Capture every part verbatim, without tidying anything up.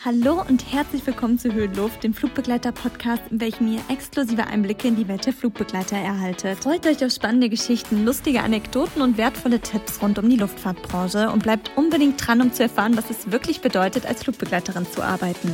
Hallo und herzlich willkommen zu Höhenluft, dem Flugbegleiter-Podcast, in welchem ihr exklusive Einblicke in die Welt der Flugbegleiter erhaltet. Freut euch auf spannende Geschichten, lustige Anekdoten und wertvolle Tipps rund um die Luftfahrtbranche und bleibt unbedingt dran, um zu erfahren, was es wirklich bedeutet, als Flugbegleiterin zu arbeiten.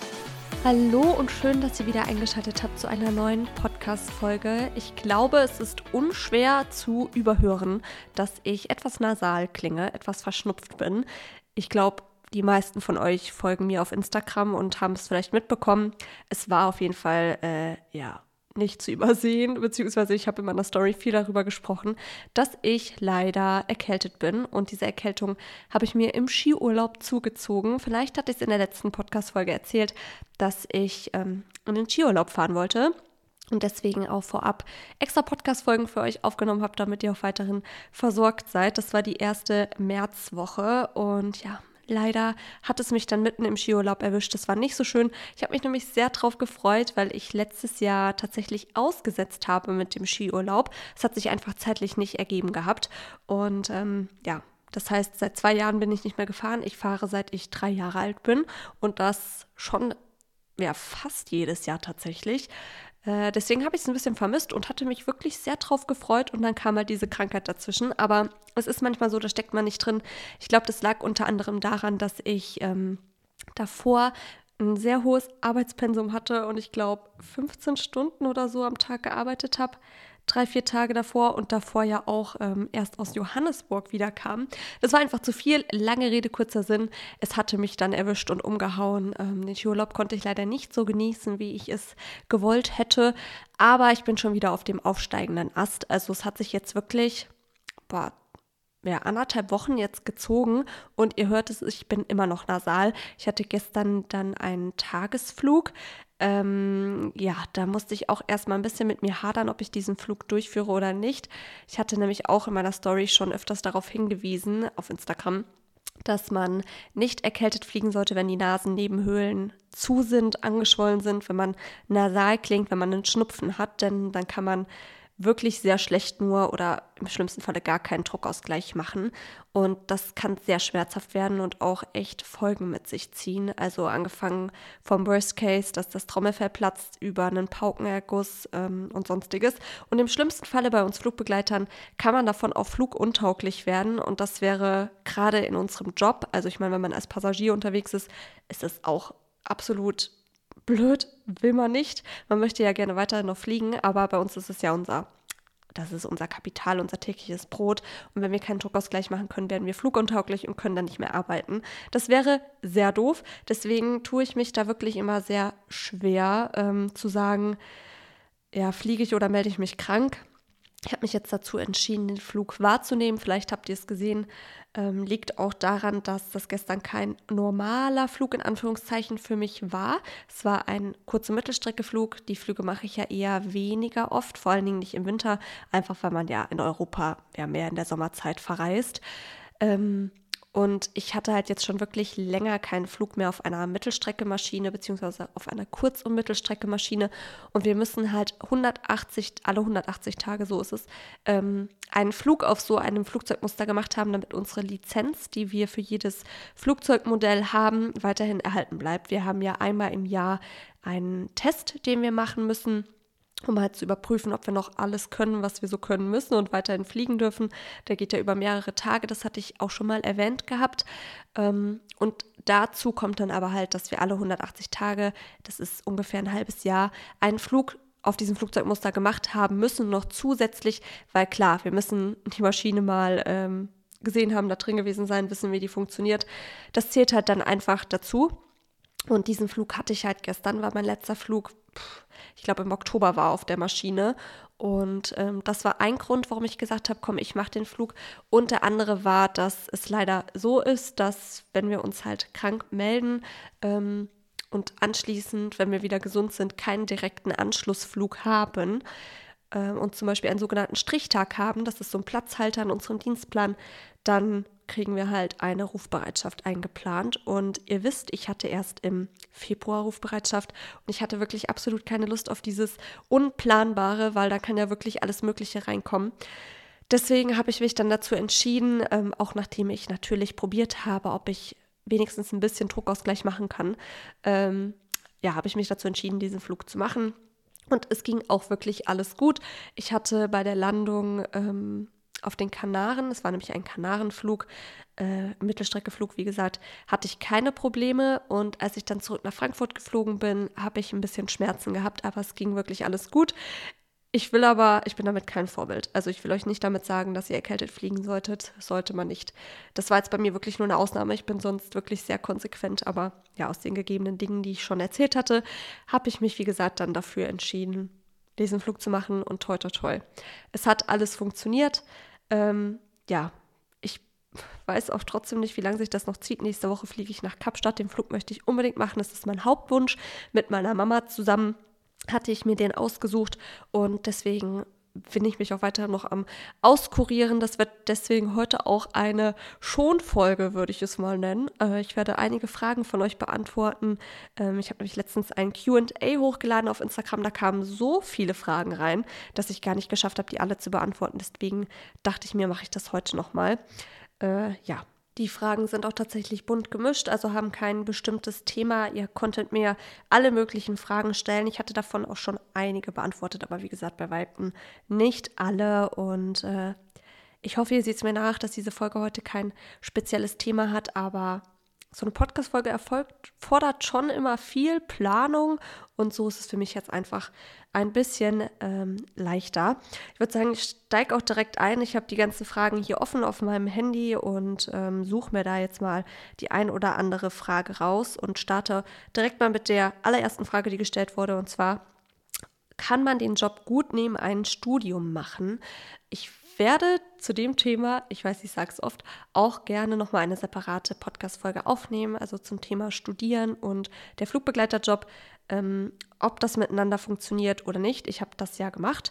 Hallo und schön, dass ihr wieder eingeschaltet habt zu einer neuen Podcast-Folge. Ich glaube, es ist unschwer zu überhören, dass ich etwas nasal klinge, etwas verschnupft bin. Ich glaube, die meisten von euch folgen mir auf Instagram und haben es vielleicht mitbekommen. Es war auf jeden Fall, äh, ja, nicht zu übersehen, beziehungsweise ich habe in meiner Story viel darüber gesprochen, dass ich leider erkältet bin. Und diese Erkältung habe ich mir im Skiurlaub zugezogen. Vielleicht hatte ich es in der letzten Podcast-Folge erzählt, dass ich ähm, in den Skiurlaub fahren wollte. Und deswegen auch vorab extra Podcast-Folgen für euch aufgenommen habe, damit ihr auch weiterhin versorgt seid. Das war die erste Märzwoche und ja, leider hat es mich dann mitten im Skiurlaub erwischt. Das war nicht so schön. Ich habe mich nämlich sehr drauf gefreut, weil ich letztes Jahr tatsächlich ausgesetzt habe mit dem Skiurlaub. Es hat sich einfach zeitlich nicht ergeben gehabt. Und ähm, ja, das heißt, seit zwei Jahren bin ich nicht mehr gefahren. Ich fahre, seit ich drei Jahre alt bin. Und das schon ja, fast jedes Jahr tatsächlich. Äh, deswegen habe ich es ein bisschen vermisst und hatte mich wirklich sehr drauf gefreut und dann kam halt diese Krankheit dazwischen. Aber es ist manchmal so, da steckt man nicht drin. Ich glaube, das lag unter anderem daran, dass ich ähm, davor ein sehr hohes Arbeitspensum hatte und ich glaube fünfzehn Stunden oder so am Tag gearbeitet habe. Drei, vier Tage davor und davor ja auch ähm, erst aus Johannesburg wieder kam. Das war einfach zu viel. Lange Rede, kurzer Sinn. Es hatte mich dann erwischt und umgehauen. Ähm, den Skiurlaub konnte ich leider nicht so genießen, wie ich es gewollt hätte. Aber ich bin schon wieder auf dem aufsteigenden Ast. Also es hat sich jetzt wirklich, boah, ja, anderthalb Wochen jetzt gezogen und ihr hört es, ich bin immer noch nasal. Ich hatte gestern dann einen Tagesflug. Ähm, ja, da musste ich auch erstmal ein bisschen mit mir hadern, ob ich diesen Flug durchführe oder nicht. Ich hatte nämlich auch in meiner Story schon öfters darauf hingewiesen, auf Instagram, dass man nicht erkältet fliegen sollte, wenn die Nasennebenhöhlen zu sind, angeschwollen sind, wenn man nasal klingt, wenn man einen Schnupfen hat, denn dann kann man wirklich sehr schlecht nur oder im schlimmsten Falle gar keinen Druckausgleich machen. Und das kann sehr schmerzhaft werden und auch echt Folgen mit sich ziehen. Also angefangen vom Worst Case, dass das Trommelfell platzt, über einen Paukenerguss ähm, und sonstiges. Und im schlimmsten Falle bei uns Flugbegleitern kann man davon auch fluguntauglich werden. Und das wäre gerade in unserem Job, also ich meine, wenn man als Passagier unterwegs ist, ist es auch absolut blöd, will man nicht. Man möchte ja gerne weiterhin noch fliegen, aber bei uns ist es ja unser, das ist unser Kapital, unser tägliches Brot. Und wenn wir keinen Druckausgleich machen können, werden wir fluguntauglich und können dann nicht mehr arbeiten. Das wäre sehr doof. Deswegen tue ich mich da wirklich immer sehr schwer, ähm, zu sagen, ja, fliege ich oder melde ich mich krank. Ich habe mich jetzt dazu entschieden, den Flug wahrzunehmen. Vielleicht habt ihr es gesehen. Ähm, liegt auch daran, dass das gestern kein normaler Flug in Anführungszeichen für mich war. Es war ein kurzer Mittelstreckeflug. Die Flüge mache ich ja eher weniger oft, vor allen Dingen nicht im Winter, einfach weil man ja in Europa ja mehr in der Sommerzeit verreist. Ähm, Und ich hatte halt jetzt schon wirklich länger keinen Flug mehr auf einer Mittelstreckemaschine beziehungsweise auf einer Kurz- und Mittelstreckemaschine. Und wir müssen halt hundertachtzig, alle hundertachtzig Tage, so ist es, ähm, einen Flug auf so einem Flugzeugmuster gemacht haben, damit unsere Lizenz, die wir für jedes Flugzeugmodell haben, weiterhin erhalten bleibt. Wir haben ja einmal im Jahr einen Test, den wir machen müssen, um halt zu überprüfen, ob wir noch alles können, was wir so können müssen und weiterhin fliegen dürfen. Der geht ja über mehrere Tage, das hatte ich auch schon mal erwähnt gehabt. Und dazu kommt dann aber halt, dass wir alle hundertachtzig Tage, das ist ungefähr ein halbes Jahr, einen Flug auf diesem Flugzeugmuster gemacht haben müssen, noch zusätzlich, weil klar, wir müssen die Maschine mal ähm, gesehen haben, da drin gewesen sein, wissen, wie die funktioniert. Das zählt halt dann einfach dazu. Und diesen Flug hatte ich halt gestern, war mein letzter Flug, ich glaube im Oktober war auf der Maschine. Und ähm, das war ein Grund, warum ich gesagt habe, komm, ich mache den Flug. Und der andere war, dass es leider so ist, dass wenn wir uns halt krank melden ähm, und anschließend, wenn wir wieder gesund sind, keinen direkten Anschlussflug haben äh, und zum Beispiel einen sogenannten Strichtag haben, das ist so ein Platzhalter in unserem Dienstplan, dann kriegen wir halt eine Rufbereitschaft eingeplant. Und ihr wisst, ich hatte erst im Februar Rufbereitschaft und ich hatte wirklich absolut keine Lust auf dieses Unplanbare, weil da kann ja wirklich alles Mögliche reinkommen. Deswegen habe ich mich dann dazu entschieden, ähm, auch nachdem ich natürlich probiert habe, ob ich wenigstens ein bisschen Druckausgleich machen kann, ähm, ja, habe ich mich dazu entschieden, diesen Flug zu machen. Und es ging auch wirklich alles gut. Ich hatte bei der Landung ähm, auf den Kanaren, es war nämlich ein Kanarenflug, äh, Mittelstreckeflug, wie gesagt, hatte ich keine Probleme. Und als ich dann zurück nach Frankfurt geflogen bin, habe ich ein bisschen Schmerzen gehabt, aber es ging wirklich alles gut. Ich will aber, ich bin damit kein Vorbild. Also ich will euch nicht damit sagen, dass ihr erkältet fliegen solltet. Sollte man nicht. Das war jetzt bei mir wirklich nur eine Ausnahme. Ich bin sonst wirklich sehr konsequent. Aber ja, aus den gegebenen Dingen, die ich schon erzählt hatte, habe ich mich, wie gesagt, dann dafür entschieden, diesen Flug zu machen. Und toi, toi, toi. Es hat alles funktioniert. Ähm, ja, ich weiß auch trotzdem nicht, wie lange sich das noch zieht. Nächste Woche fliege ich nach Kapstadt. Den Flug möchte ich unbedingt machen. Das ist mein Hauptwunsch. Mit meiner Mama zusammen hatte ich mir den ausgesucht und deswegen bin ich mich auch weiter noch am Auskurieren. Das wird deswegen heute auch eine Schonfolge, würde ich es mal nennen. Äh, ich werde einige Fragen von euch beantworten. Ähm, ich habe nämlich letztens ein Q and A hochgeladen auf Instagram. Da kamen so viele Fragen rein, dass ich gar nicht geschafft habe, die alle zu beantworten. Deswegen dachte ich mir, mache ich das heute nochmal. Äh, ja. Die Fragen sind auch tatsächlich bunt gemischt, also haben kein bestimmtes Thema. Ihr konntet mir alle möglichen Fragen stellen. Ich hatte davon auch schon einige beantwortet, aber wie gesagt, bei Weitem nicht alle. Und äh, ich hoffe, ihr seht es mir nach, dass diese Folge heute kein spezielles Thema hat, aber so eine Podcast-Folge erfolgt, fordert schon immer viel Planung und so ist es für mich jetzt einfach ein bisschen ähm, leichter. Ich würde sagen, ich steige auch direkt ein. Ich habe die ganzen Fragen hier offen auf meinem Handy und ähm, suche mir da jetzt mal die ein oder andere Frage raus und starte direkt mal mit der allerersten Frage, die gestellt wurde, und zwar: Kann man den Job gut neben einem Studium machen? Ich werde zu dem Thema, ich weiß, ich sage es oft, auch gerne nochmal eine separate Podcast-Folge aufnehmen, also zum Thema Studieren und der Flugbegleiterjob, ähm, ob das miteinander funktioniert oder nicht. Ich habe das ja gemacht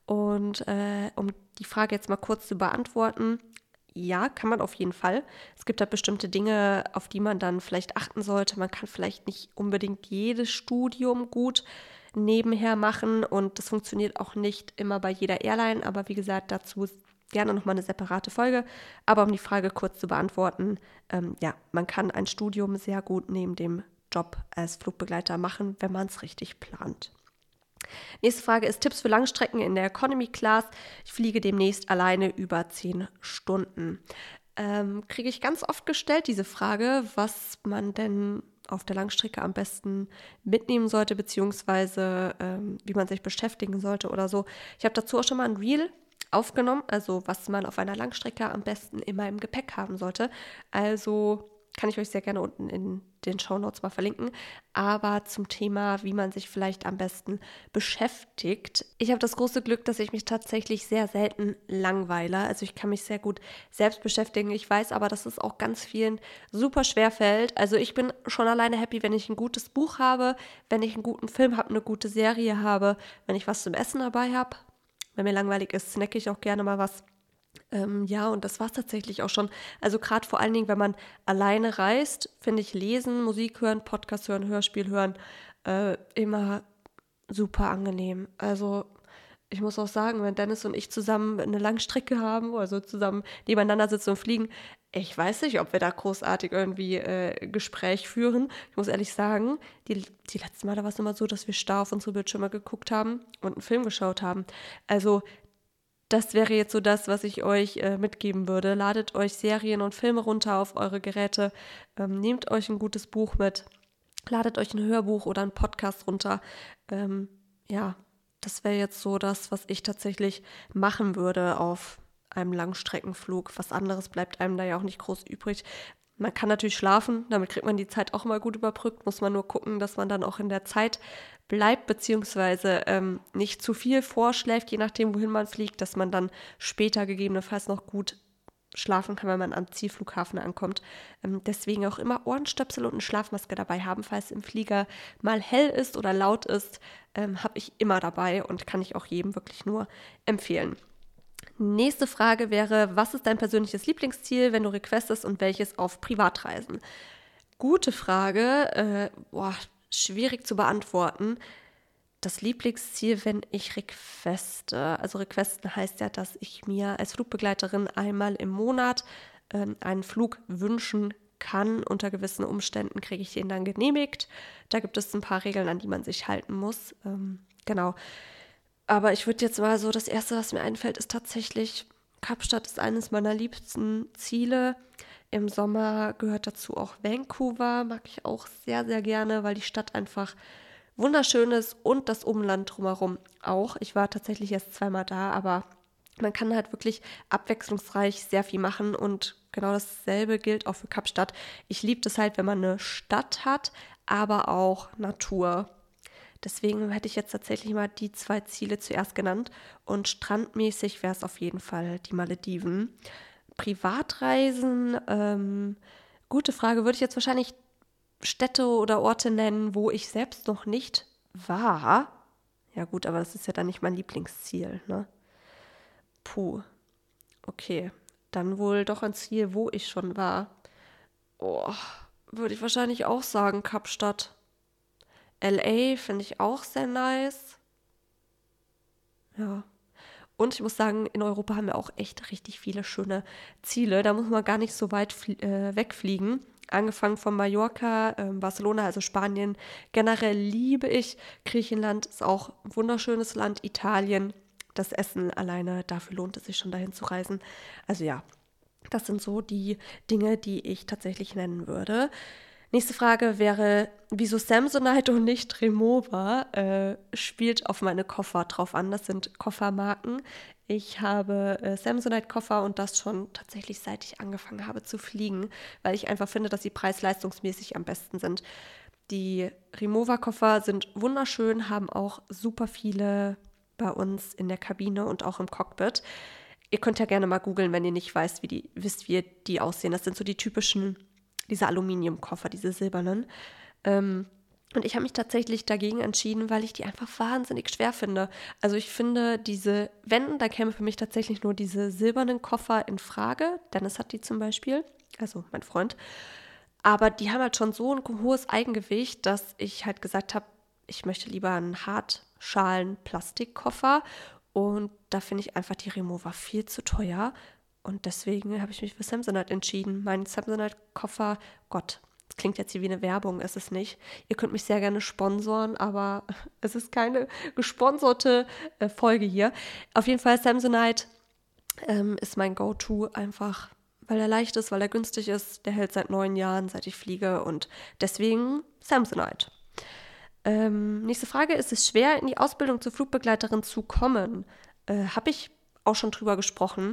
und äh, um die Frage jetzt mal kurz zu beantworten: Ja, kann man auf jeden Fall. Es gibt da bestimmte Dinge, auf die man dann vielleicht achten sollte. Man kann vielleicht nicht unbedingt jedes Studium gut nebenher machen und das funktioniert auch nicht immer bei jeder Airline, aber wie gesagt, dazu gerne nochmal eine separate Folge. Aber um die Frage kurz zu beantworten, ähm, ja, man kann ein Studium sehr gut neben dem Job als Flugbegleiter machen, wenn man es richtig plant. Nächste Frage ist: Tipps für Langstrecken in der Economy Class. Ich fliege demnächst alleine über zehn Stunden. Ähm, kriege ich ganz oft gestellt, diese Frage, was man denn auf der Langstrecke am besten mitnehmen sollte, beziehungsweise ähm, wie man sich beschäftigen sollte oder so. Ich habe dazu auch schon mal ein Reel aufgenommen, also was man auf einer Langstrecke am besten immer im Gepäck haben sollte. Also kann ich euch sehr gerne unten in den Shownotes mal verlinken. Aber zum Thema, wie man sich vielleicht am besten beschäftigt. Ich habe das große Glück, dass ich mich tatsächlich sehr selten langweile. Also ich kann mich sehr gut selbst beschäftigen. Ich weiß aber, dass es auch ganz vielen super schwer fällt. Also ich bin schon alleine happy, wenn ich ein gutes Buch habe, wenn ich einen guten Film habe, eine gute Serie habe, wenn ich was zum Essen dabei habe. Wenn mir langweilig ist, snacke ich auch gerne mal was. Ähm, ja, und das war es tatsächlich auch schon. Also gerade vor allen Dingen, wenn man alleine reist, finde ich Lesen, Musik hören, Podcast hören, Hörspiel hören äh, immer super angenehm. Also ich muss auch sagen, wenn Dennis und ich zusammen eine Langstrecke haben, also zusammen nebeneinander sitzen und fliegen, ich weiß nicht, ob wir da großartig irgendwie äh, Gespräch führen. Ich muss ehrlich sagen, die, die letzten Male war es immer so, dass wir starr auf unsere Bildschirme geguckt haben und einen Film geschaut haben. Also das wäre jetzt so das, was ich euch äh, mitgeben würde. Ladet euch Serien und Filme runter auf eure Geräte, ähm, nehmt euch ein gutes Buch mit, ladet euch ein Hörbuch oder einen Podcast runter. Ähm, ja, das wäre jetzt so das, was ich tatsächlich machen würde auf einem Langstreckenflug. Was anderes bleibt einem da ja auch nicht groß übrig. Man kann natürlich schlafen, damit kriegt man die Zeit auch mal gut überbrückt. Muss man nur gucken, dass man dann auch in der Zeit bleibt, beziehungsweise ähm, nicht zu viel vorschläft, je nachdem, wohin man fliegt, dass man dann später gegebenenfalls noch gut schlafen kann, wenn man am Zielflughafen ankommt. Ähm, deswegen auch immer Ohrenstöpsel und eine Schlafmaske dabei haben, falls im Flieger mal hell ist oder laut ist, ähm, habe ich immer dabei und kann ich auch jedem wirklich nur empfehlen. Nächste Frage wäre: Was ist dein persönliches Lieblingsziel, wenn du requestest, und welches auf Privatreisen? Gute Frage, äh, boah, schwierig zu beantworten. Das Lieblingsziel, wenn ich requeste, also requesten heißt ja, dass ich mir als Flugbegleiterin einmal im Monat ähm, einen Flug wünschen kann. Unter gewissen Umständen kriege ich den dann genehmigt. Da gibt es ein paar Regeln, an die man sich halten muss. Ähm, genau. Aber ich würde jetzt mal so, das Erste, was mir einfällt, ist tatsächlich, Kapstadt ist eines meiner liebsten Ziele. Im Sommer gehört dazu auch Vancouver, mag ich auch sehr, sehr gerne, weil die Stadt einfach wunderschön ist und das Umland drumherum auch. Ich war tatsächlich erst zweimal da, aber man kann halt wirklich abwechslungsreich sehr viel machen und genau dasselbe gilt auch für Kapstadt. Ich liebe es halt, wenn man eine Stadt hat, aber auch Natur. Deswegen hätte ich jetzt tatsächlich mal die zwei Ziele zuerst genannt und strandmäßig wäre es auf jeden Fall die Malediven. Privatreisen, ähm, gute Frage, würde ich jetzt wahrscheinlich Städte oder Orte nennen, wo ich selbst noch nicht war. Ja gut, aber das ist ja dann nicht mein Lieblingsziel, ne? Puh, okay, dann wohl doch ein Ziel, wo ich schon war. Oh, würde ich wahrscheinlich auch sagen, Kapstadt. L A finde ich auch sehr nice. Ja. Und ich muss sagen, in Europa haben wir auch echt richtig viele schöne Ziele. Da muss man gar nicht so weit flie- äh, wegfliegen. Angefangen von Mallorca, äh, Barcelona, also Spanien. Generell liebe ich Griechenland, ist auch ein wunderschönes Land. Italien, das Essen alleine, dafür lohnt es sich schon dahin zu reisen. Also ja, das sind so die Dinge, die ich tatsächlich nennen würde. Nächste Frage wäre, wieso Samsonite und nicht Rimowa? Äh, spielt auf meine Koffer drauf an. Das sind Koffermarken. Ich habe äh, Samsonite-Koffer und das schon tatsächlich seit ich angefangen habe zu fliegen, weil ich einfach finde, dass sie preis-leistungsmäßig am besten sind. Die Rimowa-Koffer sind wunderschön, haben auch super viele bei uns in der Kabine und auch im Cockpit. Ihr könnt ja gerne mal googeln, wenn ihr nicht weißt, wie die, wisst, wie die aussehen. Das sind so die typischen diese Aluminiumkoffer, diese silbernen. Ähm, und ich habe mich tatsächlich dagegen entschieden, weil ich die einfach wahnsinnig schwer finde. Also ich finde diese, wenn, da käme für mich tatsächlich nur diese silbernen Koffer in Frage. Dennis hat die zum Beispiel, also mein Freund. Aber die haben halt schon so ein hohes Eigengewicht, dass ich halt gesagt habe, ich möchte lieber einen Hartschalen-Plastikkoffer. Und da finde ich einfach die Rimowa viel zu teuer. Und deswegen habe ich mich für Samsonite entschieden. Mein Samsonite-Koffer, Gott, das klingt jetzt hier wie eine Werbung, ist es nicht. Ihr könnt mich sehr gerne sponsoren, aber es ist keine gesponserte äh, Folge hier. Auf jeden Fall Samsonite ähm, ist mein Go-To einfach, weil er leicht ist, weil er günstig ist. Der hält seit neun Jahren, seit ich fliege und deswegen Samsonite. Ähm, nächste Frage, ist es schwer, in die Ausbildung zur Flugbegleiterin zu kommen? Äh, habe ich auch schon drüber gesprochen.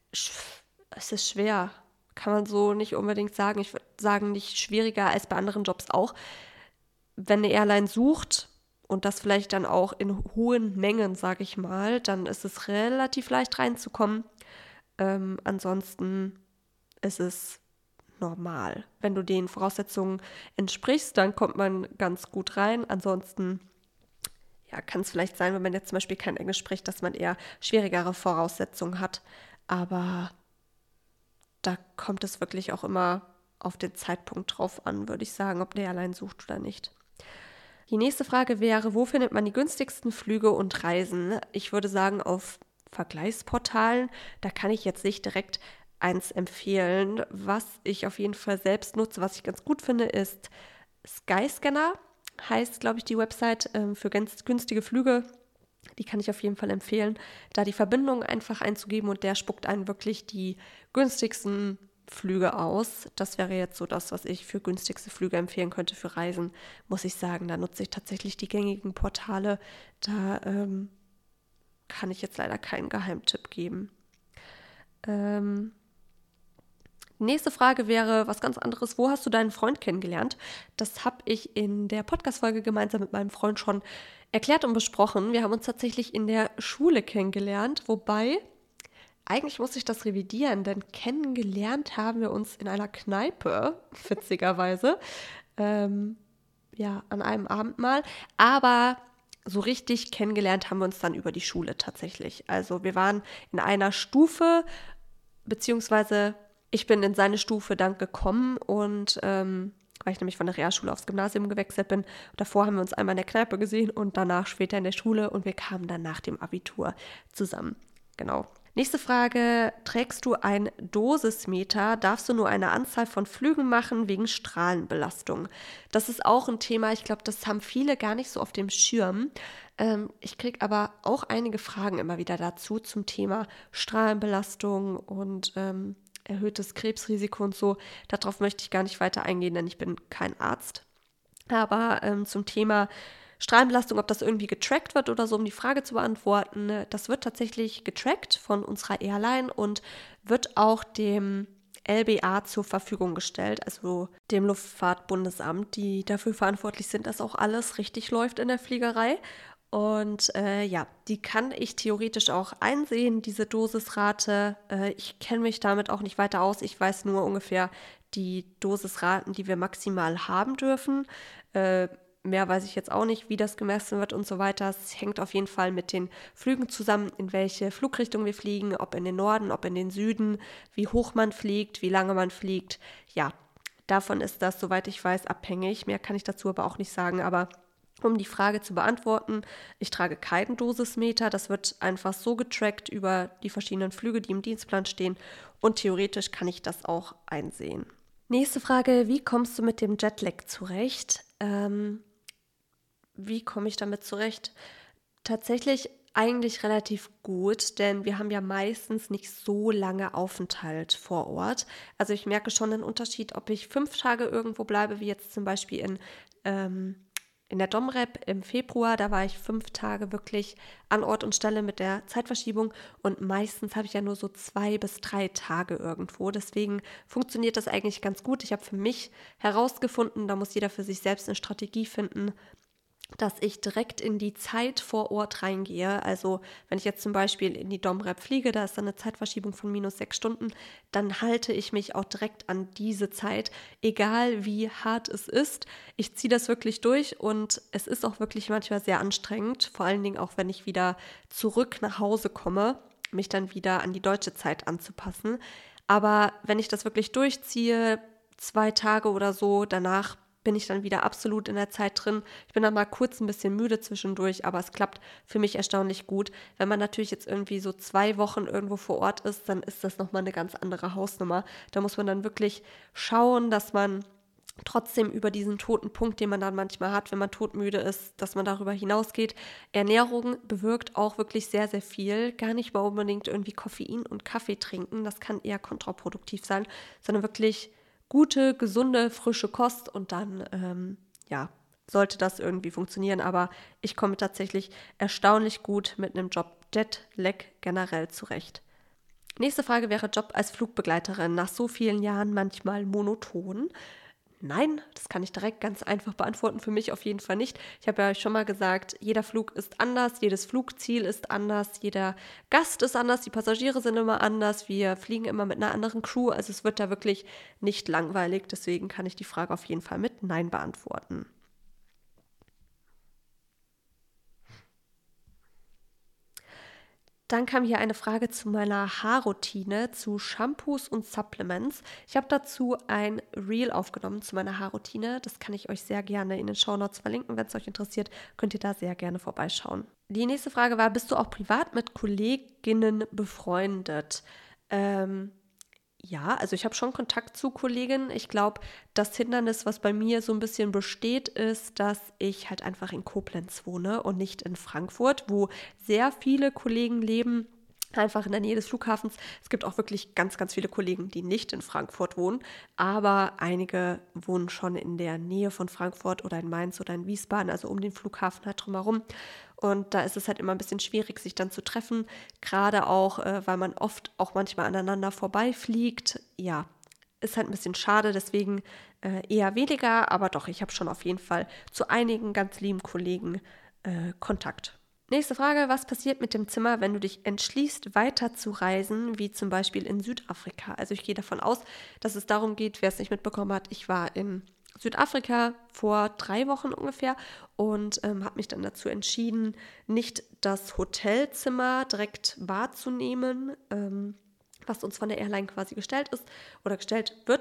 Es ist schwer, kann man so nicht unbedingt sagen. Ich würde sagen, nicht schwieriger als bei anderen Jobs auch. Wenn eine Airline sucht und das vielleicht dann auch in hohen Mengen, sage ich mal, dann ist es relativ leicht reinzukommen. Ähm, ansonsten ist es normal. Wenn du den Voraussetzungen entsprichst, dann kommt man ganz gut rein. Ansonsten ja, kann es vielleicht sein, wenn man jetzt zum Beispiel kein Englisch spricht, dass man eher schwierigere Voraussetzungen hat. Aber da kommt es wirklich auch immer auf den Zeitpunkt drauf an, würde ich sagen, ob der allein sucht oder nicht. Die nächste Frage wäre, wo findet man die günstigsten Flüge und Reisen? Ich würde sagen, auf Vergleichsportalen. Da kann ich jetzt nicht direkt eins empfehlen. Was ich auf jeden Fall selbst nutze, was ich ganz gut finde, ist Skyscanner. Heißt, glaube ich, die Website ähm, für ganz günstige Flüge. Die kann ich auf jeden Fall empfehlen, da die Verbindung einfach einzugeben und der spuckt einen wirklich die günstigsten Flüge aus. Das wäre jetzt so das, was ich für günstigste Flüge empfehlen könnte für Reisen, muss ich sagen. Da nutze ich tatsächlich die gängigen Portale. Da ähm, kann ich jetzt leider keinen Geheimtipp geben. Ähm, nächste Frage wäre was ganz anderes. Wo hast du deinen Freund kennengelernt? Das habe ich in der Podcast-Folge gemeinsam mit meinem Freund schon erklärt und besprochen. Wir haben uns tatsächlich in der Schule kennengelernt, wobei, eigentlich muss ich das revidieren, denn kennengelernt haben wir uns in einer Kneipe, witzigerweise, ähm, ja, an einem Abend mal, aber so richtig kennengelernt haben wir uns dann über die Schule tatsächlich. Also wir waren in einer Stufe, beziehungsweise ich bin in seine Stufe dann gekommen und ähm, weil ich nämlich von der Realschule aufs Gymnasium gewechselt bin. Davor haben wir uns einmal in der Kneipe gesehen und danach später in der Schule und wir kamen dann nach dem Abitur zusammen. Genau. Nächste Frage, trägst du ein Dosismeter? Darfst du nur eine Anzahl von Flügen machen wegen Strahlenbelastung? Das ist auch ein Thema, ich glaube, das haben viele gar nicht so auf dem Schirm. Ähm, ich kriege aber auch einige Fragen immer wieder dazu zum Thema Strahlenbelastung und ähm, erhöhtes Krebsrisiko und so. Darauf möchte ich gar nicht weiter eingehen, denn ich bin kein Arzt. Aber ähm, zum Thema Strahlenbelastung, ob das irgendwie getrackt wird oder so, um die Frage zu beantworten, das wird tatsächlich getrackt von unserer Airline und wird auch dem L B A zur Verfügung gestellt, also dem Luftfahrtbundesamt, die dafür verantwortlich sind, dass auch alles richtig läuft in der Fliegerei. Und äh, ja, die kann ich theoretisch auch einsehen, diese Dosisrate. Äh, ich kenne mich damit auch nicht weiter aus. Ich weiß nur ungefähr die Dosisraten, die wir maximal haben dürfen. Äh, Mehr weiß ich jetzt auch nicht, wie das gemessen wird und so weiter. Es hängt auf jeden Fall mit den Flügen zusammen, in welche Flugrichtung wir fliegen, ob in den Norden, ob in den Süden, wie hoch man fliegt, wie lange man fliegt. Ja, davon ist das, soweit ich weiß, abhängig. Mehr kann ich dazu aber auch nicht sagen. Aber um die Frage zu beantworten, ich trage keinen Dosismeter. Das wird einfach so getrackt über die verschiedenen Flüge, die im Dienstplan stehen. Und theoretisch kann ich das auch einsehen. Nächste Frage, wie kommst du mit dem Jetlag zurecht? Ähm, Wie komme ich damit zurecht? Tatsächlich eigentlich relativ gut, denn wir haben ja meistens nicht so lange Aufenthalt vor Ort. Also ich merke schon einen Unterschied, ob ich fünf Tage irgendwo bleibe, wie jetzt zum Beispiel in, ähm, in der Domrep im Februar. Da war ich fünf Tage wirklich an Ort und Stelle mit der Zeitverschiebung und meistens habe ich ja nur so zwei bis drei Tage irgendwo. Deswegen funktioniert das eigentlich ganz gut. Ich habe für mich herausgefunden, da muss jeder für sich selbst eine Strategie finden, dass ich direkt in die Zeit vor Ort reingehe. Also wenn ich jetzt zum Beispiel in die Domrep fliege, da ist dann eine Zeitverschiebung von minus sechs Stunden, dann halte ich mich auch direkt an diese Zeit, egal wie hart es ist. Ich ziehe das wirklich durch und es ist auch wirklich manchmal sehr anstrengend, vor allen Dingen auch, wenn ich wieder zurück nach Hause komme, mich dann wieder an die deutsche Zeit anzupassen. Aber wenn ich das wirklich durchziehe, zwei Tage oder so, danach bin ich dann wieder absolut in der Zeit drin. Ich bin dann mal kurz ein bisschen müde zwischendurch, aber es klappt für mich erstaunlich gut. Wenn man natürlich jetzt irgendwie so zwei Wochen irgendwo vor Ort ist, dann ist das nochmal eine ganz andere Hausnummer. Da muss man dann wirklich schauen, dass man trotzdem über diesen toten Punkt, den man dann manchmal hat, wenn man todmüde ist, dass man darüber hinausgeht. Ernährung bewirkt auch wirklich sehr, sehr viel. Gar nicht mal unbedingt irgendwie Koffein und Kaffee trinken, das kann eher kontraproduktiv sein, sondern wirklich gute, gesunde, frische Kost und dann, ähm, ja, sollte das irgendwie funktionieren. Aber ich komme tatsächlich erstaunlich gut mit einem Job Jetlag generell zurecht. Nächste Frage wäre Job als Flugbegleiterin. Nach so vielen Jahren manchmal monoton? Nein, das kann ich direkt ganz einfach beantworten. Für mich auf jeden Fall nicht. Ich habe ja schon mal gesagt, jeder Flug ist anders, jedes Flugziel ist anders, jeder Gast ist anders, die Passagiere sind immer anders, wir fliegen immer mit einer anderen Crew, also es wird da wirklich nicht langweilig. Deswegen kann ich die Frage auf jeden Fall mit Nein beantworten. Dann kam hier eine Frage zu meiner Haarroutine, zu Shampoos und Supplements. Ich habe dazu ein Reel aufgenommen zu meiner Haarroutine. Das kann ich euch sehr gerne in den Shownotes verlinken. Wenn es euch interessiert, könnt ihr da sehr gerne vorbeischauen. Die nächste Frage war, bist du auch privat mit Kolleginnen befreundet? Ähm, ja, also ich habe schon Kontakt zu Kolleginnen. Ich glaube, das Hindernis, was bei mir so ein bisschen besteht, ist, dass ich halt einfach in Koblenz wohne und nicht in Frankfurt, wo sehr viele Kollegen leben, einfach in der Nähe des Flughafens. Es gibt auch wirklich ganz, ganz viele Kollegen, die nicht in Frankfurt wohnen, aber einige wohnen schon in der Nähe von Frankfurt oder in Mainz oder in Wiesbaden, also um den Flughafen halt drumherum. Und da ist es halt immer ein bisschen schwierig, sich dann zu treffen, gerade auch, äh, weil man oft auch manchmal aneinander vorbeifliegt. Ja, ist halt ein bisschen schade, deswegen äh, eher weniger, aber doch, ich habe schon auf jeden Fall zu einigen ganz lieben Kollegen äh, Kontakt. Nächste Frage, was passiert mit dem Zimmer, wenn du dich entschließt, weiter zu reisen, wie zum Beispiel in Südafrika? Also ich gehe davon aus, dass es darum geht, wer es nicht mitbekommen hat, ich war in Südafrika vor drei Wochen ungefähr und ähm, habe mich dann dazu entschieden, nicht das Hotelzimmer direkt wahrzunehmen, ähm, was uns von der Airline quasi gestellt ist oder gestellt wird,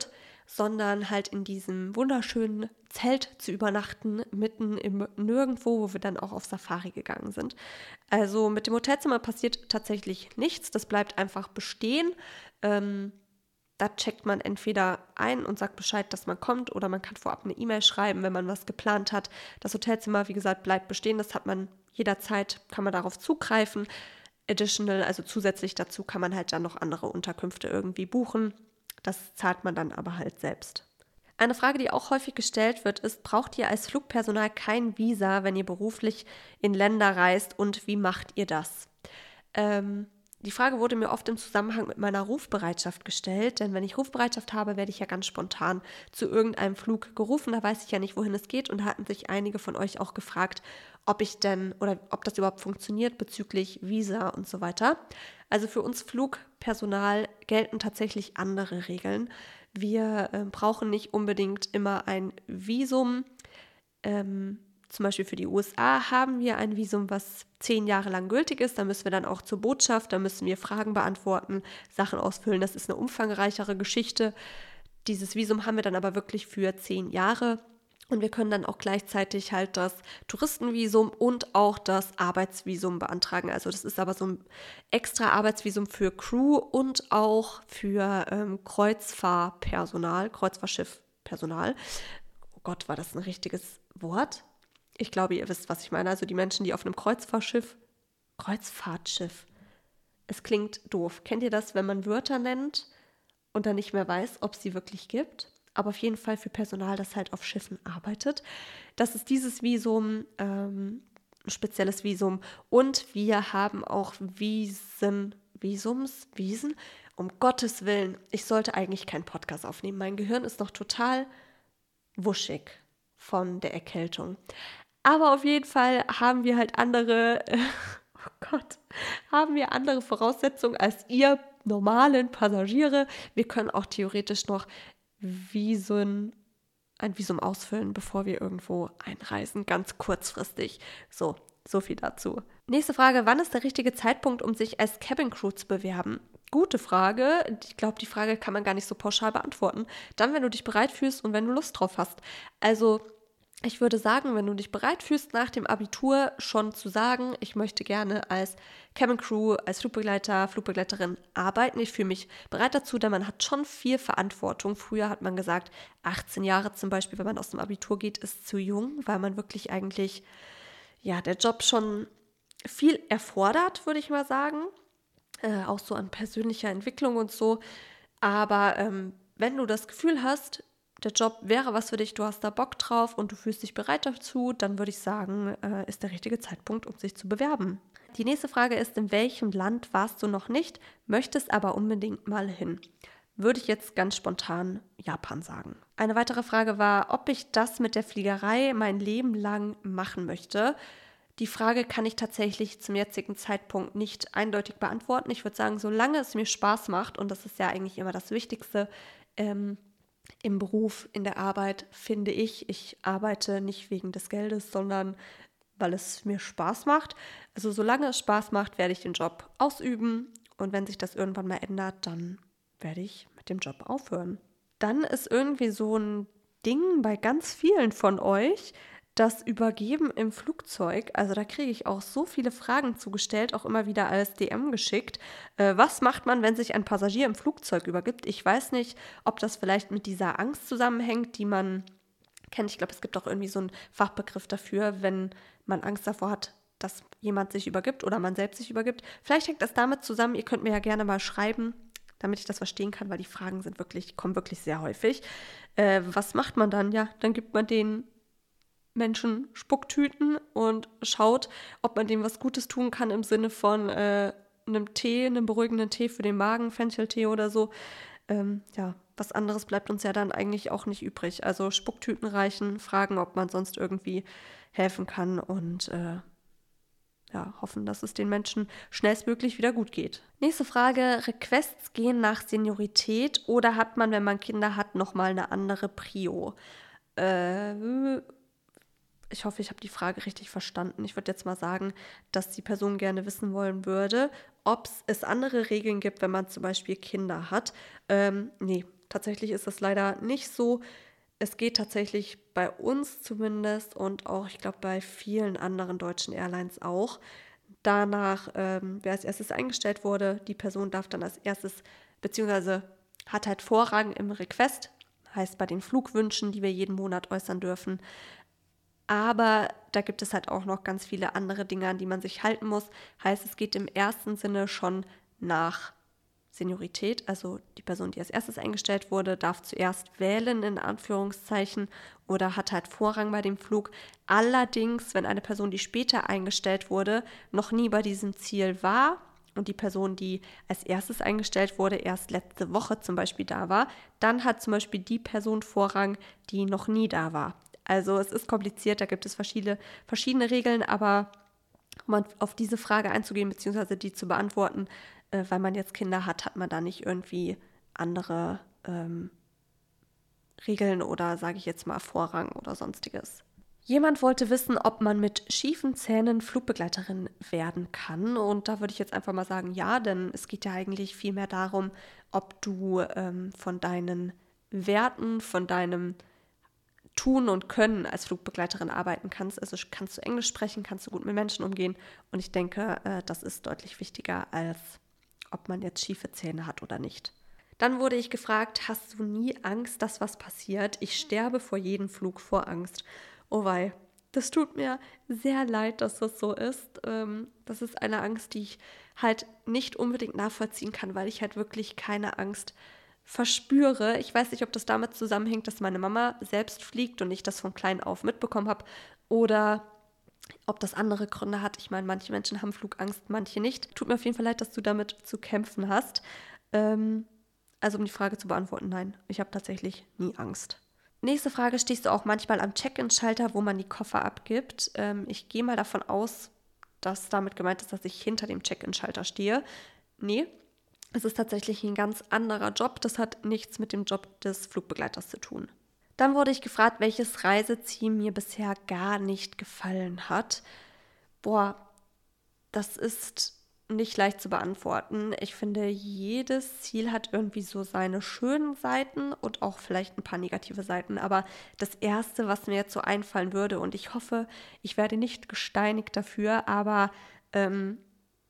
sondern halt in diesem wunderschönen Zelt zu übernachten, mitten im Nirgendwo, wo wir dann auch auf Safari gegangen sind. Also mit dem Hotelzimmer passiert tatsächlich nichts, das bleibt einfach bestehen. Ähm, da checkt man entweder ein und sagt Bescheid, dass man kommt, oder man kann vorab eine E-Mail schreiben, wenn man was geplant hat. Das Hotelzimmer, wie gesagt, bleibt bestehen, das hat man jederzeit, kann man darauf zugreifen. Additional, also zusätzlich dazu kann man halt dann noch andere Unterkünfte irgendwie buchen. Das zahlt man dann aber halt selbst. Eine Frage, die auch häufig gestellt wird, ist, braucht ihr als Flugpersonal kein Visa, wenn ihr beruflich in Länder reist, und wie macht ihr das? Ähm, die Frage wurde mir oft im Zusammenhang mit meiner Rufbereitschaft gestellt, denn wenn ich Rufbereitschaft habe, werde ich ja ganz spontan zu irgendeinem Flug gerufen, da weiß ich ja nicht, wohin es geht, und da hatten sich einige von euch auch gefragt, ob ich denn oder ob das überhaupt funktioniert bezüglich Visa und so weiter. Also für uns Flugpersonal gelten tatsächlich andere Regeln. Wir äh, brauchen nicht unbedingt immer ein Visum. Ähm, zum Beispiel für die U S A haben wir ein Visum, was zehn Jahre lang gültig ist. Da müssen wir dann auch zur Botschaft, da müssen wir Fragen beantworten, Sachen ausfüllen. Das ist eine umfangreichere Geschichte. Dieses Visum haben wir dann aber wirklich für zehn Jahre. Und wir können dann auch gleichzeitig halt das Touristenvisum und auch das Arbeitsvisum beantragen. Also das ist aber so ein extra Arbeitsvisum für Crew und auch für ähm, Kreuzfahrpersonal, Kreuzfahrtschiffpersonal. Oh Gott, war das ein richtiges Wort? Ich glaube, ihr wisst, was ich meine. Also die Menschen, die auf einem Kreuzfahrtschiff, Kreuzfahrtschiff, es klingt doof. Kennt ihr das, wenn man Wörter nennt und dann nicht mehr weiß, ob es sie wirklich gibt? Aber auf jeden Fall für Personal, das halt auf Schiffen arbeitet. Das ist dieses Visum, ähm, ein spezielles Visum. Und wir haben auch Visen, Visums, Wiesen. Um Gottes Willen, ich sollte eigentlich keinen Podcast aufnehmen. Mein Gehirn ist noch total wuschig von der Erkältung. Aber auf jeden Fall haben wir halt andere, oh Gott, haben wir andere Voraussetzungen als ihr normalen Passagiere. Wir können auch theoretisch noch Visum, ein Visum ausfüllen, bevor wir irgendwo einreisen, ganz kurzfristig. So, so viel dazu. Nächste Frage, wann ist der richtige Zeitpunkt, um sich als Cabin Crew zu bewerben? Gute Frage. Ich glaube, die Frage kann man gar nicht so pauschal beantworten. Dann, wenn du dich bereit fühlst und wenn du Lust drauf hast. Also ich würde sagen, wenn du dich bereit fühlst, nach dem Abitur schon zu sagen, ich möchte gerne als Cabin Crew, als Flugbegleiter, Flugbegleiterin arbeiten. Ich fühle mich bereit dazu, denn man hat schon viel Verantwortung. Früher hat man gesagt, achtzehn Jahre zum Beispiel, wenn man aus dem Abitur geht, ist zu jung, weil man wirklich eigentlich, ja, der Job schon viel erfordert, würde ich mal sagen. Äh, auch so an persönlicher Entwicklung und so. Aber ähm, wenn du das Gefühl hast, der Job wäre was für dich, du hast da Bock drauf und du fühlst dich bereit dazu, dann würde ich sagen, äh, ist der richtige Zeitpunkt, um sich zu bewerben. Die nächste Frage ist, in welchem Land warst du noch nicht, möchtest aber unbedingt mal hin? Würde ich jetzt ganz spontan Japan sagen. Eine weitere Frage war, ob ich das mit der Fliegerei mein Leben lang machen möchte. Die Frage kann ich tatsächlich zum jetzigen Zeitpunkt nicht eindeutig beantworten. Ich würde sagen, solange es mir Spaß macht, und das ist ja eigentlich immer das Wichtigste, ähm, im Beruf, in der Arbeit, finde ich, ich arbeite nicht wegen des Geldes, sondern weil es mir Spaß macht. Also solange es Spaß macht, werde ich den Job ausüben, und wenn sich das irgendwann mal ändert, dann werde ich mit dem Job aufhören. Dann ist irgendwie so ein Ding bei ganz vielen von euch, das Übergeben im Flugzeug. Also da kriege ich auch so viele Fragen zugestellt, auch immer wieder als D M geschickt. Äh, was macht man, wenn sich ein Passagier im Flugzeug übergibt? Ich weiß nicht, ob das vielleicht mit dieser Angst zusammenhängt, die man kennt. Ich glaube, es gibt auch irgendwie so einen Fachbegriff dafür, wenn man Angst davor hat, dass jemand sich übergibt oder man selbst sich übergibt. Vielleicht hängt das damit zusammen. Ihr könnt mir ja gerne mal schreiben, damit ich das verstehen kann, weil die Fragen sind wirklich, kommen wirklich sehr häufig. Äh, was macht man dann? Ja, dann gibt man den Menschen Spucktüten und schaut, ob man dem was Gutes tun kann im Sinne von äh, einem Tee, einem beruhigenden Tee für den Magen, Fencheltee oder so. Ähm, ja, was anderes bleibt uns ja dann eigentlich auch nicht übrig. Also Spucktüten reichen, fragen, ob man sonst irgendwie helfen kann und äh, ja, hoffen, dass es den Menschen schnellstmöglich wieder gut geht. Nächste Frage, Requests gehen nach Seniorität oder hat man, wenn man Kinder hat, nochmal eine andere Prio? Äh, Ich hoffe, ich habe die Frage richtig verstanden. Ich würde jetzt mal sagen, dass die Person gerne wissen wollen würde, ob es andere Regeln gibt, wenn man zum Beispiel Kinder hat. Ähm, nee, tatsächlich ist das leider nicht so. Es geht tatsächlich bei uns zumindest und auch, ich glaube, bei vielen anderen deutschen Airlines auch. Danach, ähm, wer als erstes eingestellt wurde, die Person darf dann als erstes, beziehungsweise hat halt Vorrang im Request, heißt bei den Flugwünschen, die wir jeden Monat äußern dürfen. Aber da gibt es halt auch noch ganz viele andere Dinge, an die man sich halten muss. Heißt, es geht im ersten Sinne schon nach Seniorität, also die Person, die als erstes eingestellt wurde, darf zuerst wählen, in Anführungszeichen, oder hat halt Vorrang bei dem Flug. Allerdings, wenn eine Person, die später eingestellt wurde, noch nie bei diesem Ziel war und die Person, die als erstes eingestellt wurde, erst letzte Woche zum Beispiel da war, dann hat zum Beispiel die Person Vorrang, die noch nie da war. Also es ist kompliziert, da gibt es verschiedene, verschiedene Regeln, aber um auf diese Frage einzugehen, beziehungsweise die zu beantworten, äh, weil man jetzt Kinder hat, hat man da nicht irgendwie andere ähm, Regeln oder, sage ich jetzt mal, Vorrang oder sonstiges. Jemand wollte wissen, ob man mit schiefen Zähnen Flugbegleiterin werden kann. Und da würde ich jetzt einfach mal sagen, ja, denn es geht ja eigentlich viel mehr darum, ob du ähm, von deinen Werten, von deinem Tun und Können als Flugbegleiterin arbeiten kannst. Also kannst du Englisch sprechen, kannst du gut mit Menschen umgehen. Und ich denke, äh, das ist deutlich wichtiger, als ob man jetzt schiefe Zähne hat oder nicht. Dann wurde ich gefragt, hast du nie Angst, dass was passiert? Ich sterbe vor jedem Flug vor Angst. Oh wei, das tut mir sehr leid, dass das so ist. Ähm, das ist eine Angst, die ich halt nicht unbedingt nachvollziehen kann, weil ich halt wirklich keine Angst verspüre. Ich weiß nicht, ob das damit zusammenhängt, dass meine Mama selbst fliegt und ich das von klein auf mitbekommen habe oder ob das andere Gründe hat. Ich meine, manche Menschen haben Flugangst, manche nicht. Tut mir auf jeden Fall leid, dass du damit zu kämpfen hast. Ähm, also um die Frage zu beantworten, nein, ich habe tatsächlich nie Angst. Nächste Frage, stehst du auch manchmal am Check-in-Schalter, wo man die Koffer abgibt? Ähm, ich gehe mal davon aus, dass damit gemeint ist, dass ich hinter dem Check-in-Schalter stehe. Nee, es ist tatsächlich ein ganz anderer Job. Das hat nichts mit dem Job des Flugbegleiters zu tun. Dann wurde ich gefragt, welches Reiseziel mir bisher gar nicht gefallen hat. Boah, das ist nicht leicht zu beantworten. Ich finde, jedes Ziel hat irgendwie so seine schönen Seiten und auch vielleicht ein paar negative Seiten. Aber das Erste, was mir jetzt so einfallen würde, und ich hoffe, ich werde nicht gesteinigt dafür, aber ähm,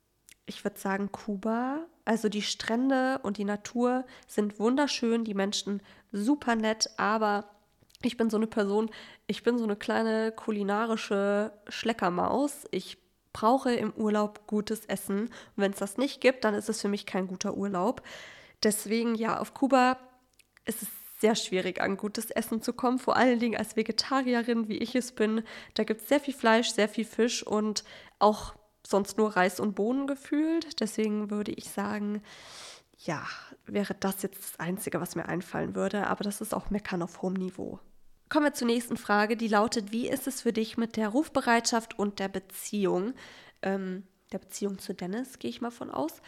ich würde sagen Kuba. Also die Strände und die Natur sind wunderschön, die Menschen super nett, aber ich bin so eine Person, ich bin so eine kleine kulinarische Schleckermaus. Ich brauche im Urlaub gutes Essen. Und wenn es das nicht gibt, dann ist es für mich kein guter Urlaub. Deswegen, ja, auf Kuba ist es sehr schwierig, an gutes Essen zu kommen. Vor allen Dingen als Vegetarierin, wie ich es bin. Da gibt es sehr viel Fleisch, sehr viel Fisch und auch sonst nur Reis und Bohnen gefühlt. Deswegen würde ich sagen, ja, wäre das jetzt das Einzige, was mir einfallen würde. Aber das ist auch Meckern auf hohem Niveau. Kommen wir zur nächsten Frage, die lautet, wie ist es für dich mit der Rufbereitschaft und der Beziehung? Ähm, der Beziehung zu Dennis, gehe ich mal von aus.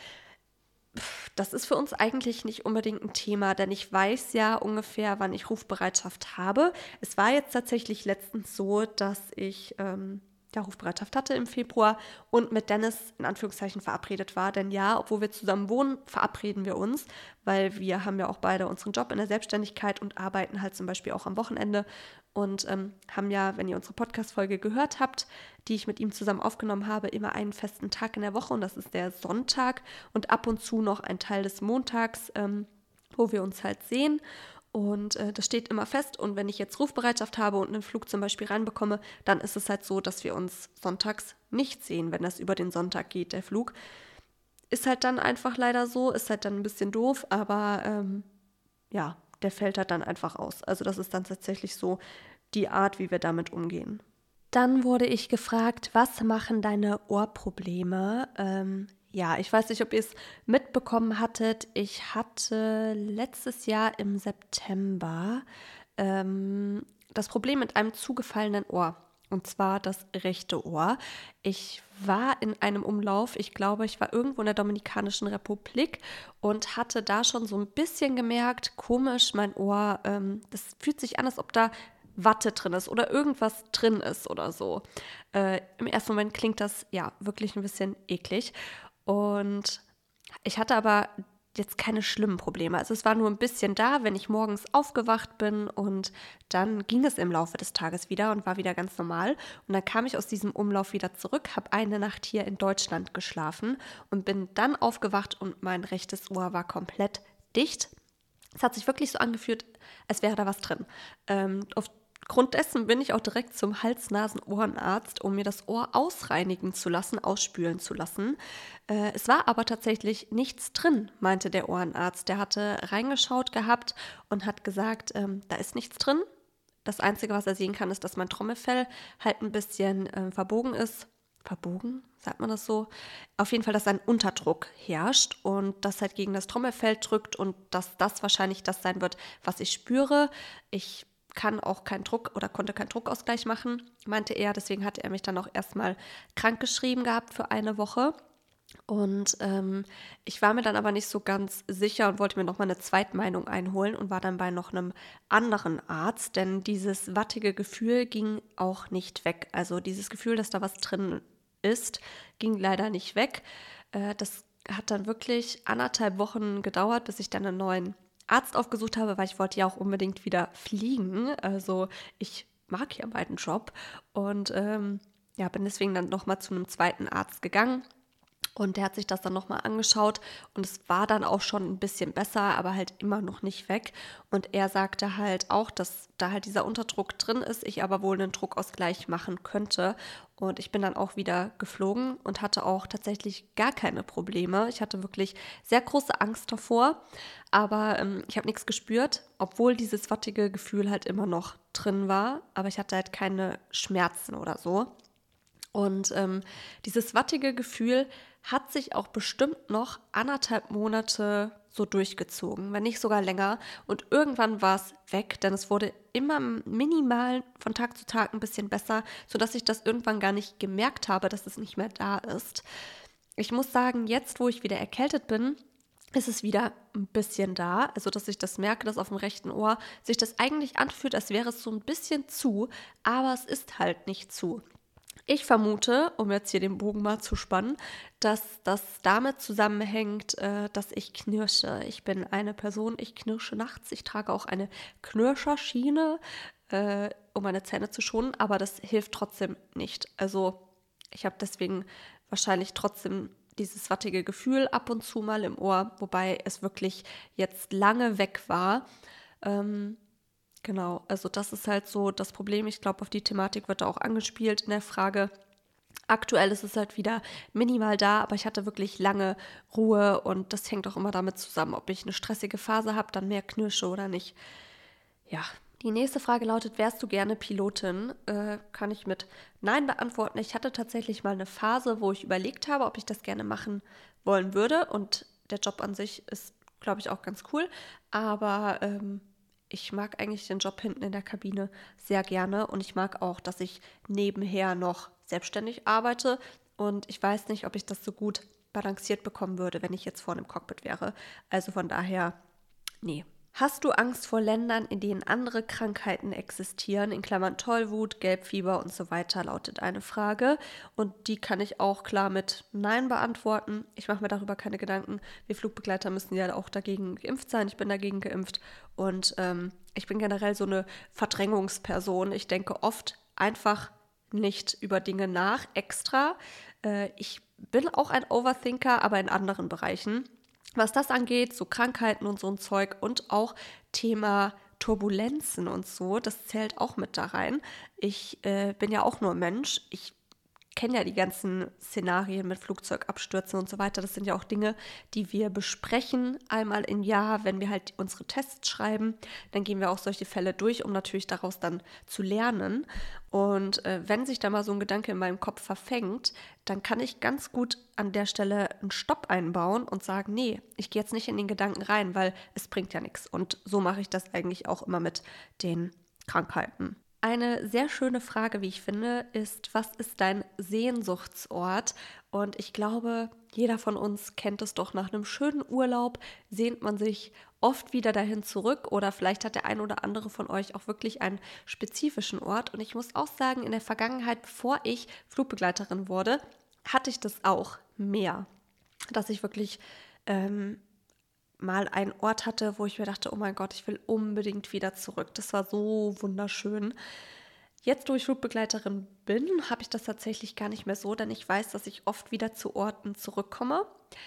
Das ist für uns eigentlich nicht unbedingt ein Thema, denn ich weiß ja ungefähr, wann ich Rufbereitschaft habe. Es war jetzt tatsächlich letztens so, dass ich ähm, ja, Rufbereitschaft hatte im Februar und mit Dennis in Anführungszeichen verabredet war. Denn ja, obwohl wir zusammen wohnen, verabreden wir uns, weil wir haben ja auch beide unseren Job in der Selbstständigkeit und arbeiten halt zum Beispiel auch am Wochenende und ähm, haben ja, wenn ihr unsere Podcast-Folge gehört habt, die ich mit ihm zusammen aufgenommen habe, immer einen festen Tag in der Woche und das ist der Sonntag und ab und zu noch ein Teil des Montags, ähm, wo wir uns halt sehen. Und äh, das steht immer fest und wenn ich jetzt Rufbereitschaft habe und einen Flug zum Beispiel reinbekomme, dann ist es halt so, dass wir uns sonntags nicht sehen, wenn das über den Sonntag geht, der Flug. Ist halt dann einfach leider so, ist halt dann ein bisschen doof, aber ähm, ja, der fällt halt dann einfach aus. Also das ist dann tatsächlich so die Art, wie wir damit umgehen. Dann wurde ich gefragt, was machen deine Ohrprobleme? Ähm, Ja, ich weiß nicht, ob ihr es mitbekommen hattet. Ich hatte letztes Jahr im September ähm, das Problem mit einem zugefallenen Ohr. Und zwar das rechte Ohr. Ich war in einem Umlauf, ich glaube, ich war irgendwo in der Dominikanischen Republik und hatte da schon so ein bisschen gemerkt, komisch, mein Ohr, ähm, das fühlt sich an, als ob da Watte drin ist oder irgendwas drin ist oder so. Äh, im ersten Moment klingt das ja wirklich ein bisschen eklig. Und ich hatte aber jetzt keine schlimmen Probleme. Also es war nur ein bisschen da, wenn ich morgens aufgewacht bin und dann ging es im Laufe des Tages wieder und war wieder ganz normal. Und dann kam ich aus diesem Umlauf wieder zurück, habe eine Nacht hier in Deutschland geschlafen und bin dann aufgewacht und mein rechtes Ohr war komplett dicht. Es hat sich wirklich so angefühlt, als wäre da was drin. Ähm, aufgrund dessen bin ich auch direkt zum Hals-Nasen-Ohrenarzt, um mir das Ohr ausreinigen zu lassen, ausspülen zu lassen. Äh, es war aber tatsächlich nichts drin, meinte der Ohrenarzt. Der hatte reingeschaut gehabt und hat gesagt, ähm, da ist nichts drin. Das Einzige, was er sehen kann, ist, dass mein Trommelfell halt ein bisschen äh, verbogen ist. Verbogen, sagt man das so? Auf jeden Fall, dass ein Unterdruck herrscht und das halt gegen das Trommelfell drückt und dass das wahrscheinlich das sein wird, was ich spüre. Ich kann auch keinen Druck oder konnte keinen Druckausgleich machen, meinte er. Deswegen hatte er mich dann auch erstmal krankgeschrieben gehabt für eine Woche. Und ähm, ich war mir dann aber nicht so ganz sicher und wollte mir nochmal eine Zweitmeinung einholen und war dann bei noch einem anderen Arzt, denn dieses wattige Gefühl ging auch nicht weg. Also dieses Gefühl, dass da was drin ist, ging leider nicht weg. Äh, das hat dann wirklich anderthalb Wochen gedauert, bis ich dann einen neuen Arzt aufgesucht habe, weil ich wollte ja auch unbedingt wieder fliegen. Also ich mag ja meinen Job und ähm, ja, bin deswegen dann nochmal zu einem zweiten Arzt gegangen. Und der hat sich das dann nochmal angeschaut und es war dann auch schon ein bisschen besser, aber halt immer noch nicht weg. Und er sagte halt auch, dass da halt dieser Unterdruck drin ist, ich aber wohl einen Druckausgleich machen könnte. Und ich bin dann auch wieder geflogen und hatte auch tatsächlich gar keine Probleme. Ich hatte wirklich sehr große Angst davor, aber ähm, ich habe nichts gespürt, obwohl dieses wattige Gefühl halt immer noch drin war. Aber ich hatte halt keine Schmerzen oder so. Und ähm, dieses wattige Gefühl hat sich auch bestimmt noch anderthalb Monate so durchgezogen, wenn nicht sogar länger. Und irgendwann war es weg, denn es wurde immer minimal von Tag zu Tag ein bisschen besser, sodass ich das irgendwann gar nicht gemerkt habe, dass es nicht mehr da ist. Ich muss sagen, jetzt, wo ich wieder erkältet bin, ist es wieder ein bisschen da, also dass ich das merke, dass auf dem rechten Ohr sich das eigentlich anfühlt, als wäre es so ein bisschen zu, aber es ist halt nicht zu. Ich vermute, um jetzt hier den Bogen mal zu spannen, dass das damit zusammenhängt, äh, dass ich knirsche. Ich bin eine Person, ich knirsche nachts. Ich trage auch eine Knirscherschiene, äh, um meine Zähne zu schonen, aber das hilft trotzdem nicht. Also ich habe deswegen wahrscheinlich trotzdem dieses wattige Gefühl ab und zu mal im Ohr, wobei es wirklich jetzt lange weg war. Ähm, Genau, also das ist halt so das Problem. Ich glaube, auf die Thematik wird da auch angespielt in der Frage. Aktuell ist es halt wieder minimal da, aber ich hatte wirklich lange Ruhe und das hängt auch immer damit zusammen, ob ich eine stressige Phase habe, dann mehr knirsche oder nicht. Ja, die nächste Frage lautet, wärst du gerne Pilotin? Äh, kann ich mit Nein beantworten. Ich hatte tatsächlich mal eine Phase, wo ich überlegt habe, ob ich das gerne machen wollen würde und der Job an sich ist, glaube ich, auch ganz cool, aber ähm, ich mag eigentlich den Job hinten in der Kabine sehr gerne und ich mag auch, dass ich nebenher noch selbstständig arbeite und ich weiß nicht, ob ich das so gut balanciert bekommen würde, wenn ich jetzt vorne im Cockpit wäre. Also von daher, nee. Hast du Angst vor Ländern, in denen andere Krankheiten existieren, in Klammern Tollwut, Gelbfieber und so weiter, lautet eine Frage. Und die kann ich auch klar mit Nein beantworten. Ich mache mir darüber keine Gedanken. Wir Flugbegleiter müssen ja auch dagegen geimpft sein. Ich bin dagegen geimpft. Und ähm, ich bin generell so eine Verdrängungsperson. Ich denke oft einfach nicht über Dinge nach, extra. Äh, ich bin auch ein Overthinker, aber in anderen Bereichen. Was das angeht, so Krankheiten und so ein Zeug und auch Thema Turbulenzen und so, das zählt auch mit da rein. Ich äh, bin ja auch nur Mensch. Ich kenne ja die ganzen Szenarien mit Flugzeugabstürzen und so weiter. Das sind ja auch Dinge, die wir besprechen einmal im Jahr, wenn wir halt unsere Tests schreiben. Dann gehen wir auch solche Fälle durch, um natürlich daraus dann zu lernen. Und äh, wenn sich da mal so ein Gedanke in meinem Kopf verfängt, dann kann ich ganz gut an der Stelle einen Stopp einbauen und sagen, nee, ich gehe jetzt nicht in den Gedanken rein, weil es bringt ja nichts. Und so mache ich das eigentlich auch immer mit den Krankheiten. Eine sehr schöne Frage, wie ich finde, ist, was ist dein Sehnsuchtsort? Und ich glaube, jeder von uns kennt es doch, nach einem schönen Urlaub sehnt man sich oft wieder dahin zurück oder vielleicht hat der ein oder andere von euch auch wirklich einen spezifischen Ort. Und ich muss auch sagen, in der Vergangenheit, bevor ich Flugbegleiterin wurde, hatte ich das auch mehr, dass ich wirklich ähm, mal einen Ort hatte, wo ich mir dachte, oh mein Gott, ich will unbedingt wieder zurück. Das war so wunderschön. Jetzt, wo ich Flugbegleiterin bin, habe ich das tatsächlich gar nicht mehr so, denn ich weiß, dass ich oft wieder zu Orten zurückkomme.